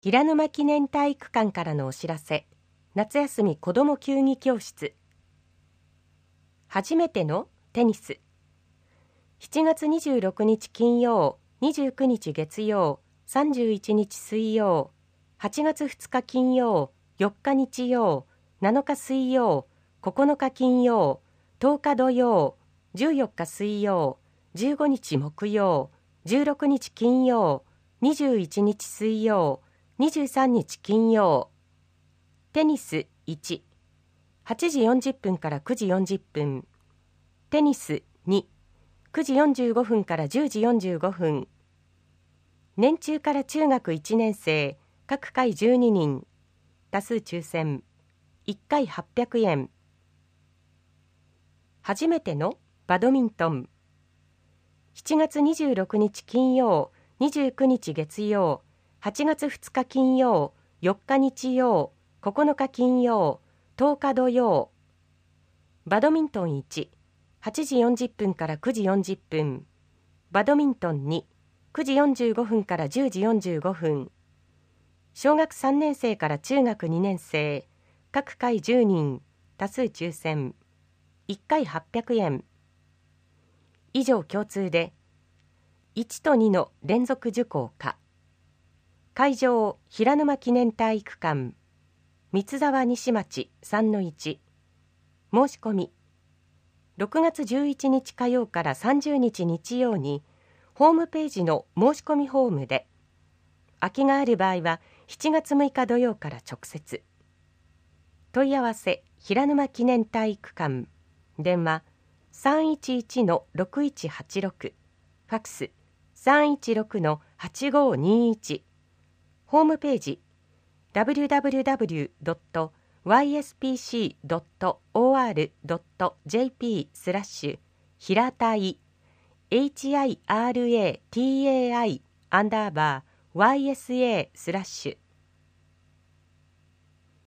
平沼記念体育館からのお知らせ。夏休み子ども球技教室。初めてのテニス。7月26日金曜、29日月曜、31日水曜、8月2日金曜、4日日曜、7日水曜、9日金曜、10日土曜、14日水曜、15日木曜、16日金曜、21日水曜、23日金曜。テニス1、8時40分から9時40分。テニス2、9時45分から10時45分。年中から中学1年生、各回12人。多数抽選。1回800円。初めてのバドミントン。7月26日金曜、29日月曜、8月2日金曜、4日日曜、9日金曜、10日土曜。バドミントン1、8時40分から9時40分。バドミントン2、9時45分から10時45分。小学3年生から中学2年生、各回10人、多数抽選。1回800円。以上共通で、1と2の連続受講か。会場、平沼記念体育館、三沢西町 3-1。申し込み。6月11日火曜から30日日曜に、ホームページの申し込みフォームで、空きがある場合は7月6日土曜から直接。問い合わせ、平沼記念体育館。電話、311-6186。ファックス、316-8521。ホームページ、www.yspc.or.jp/ 平たい HIRATAI_YSA/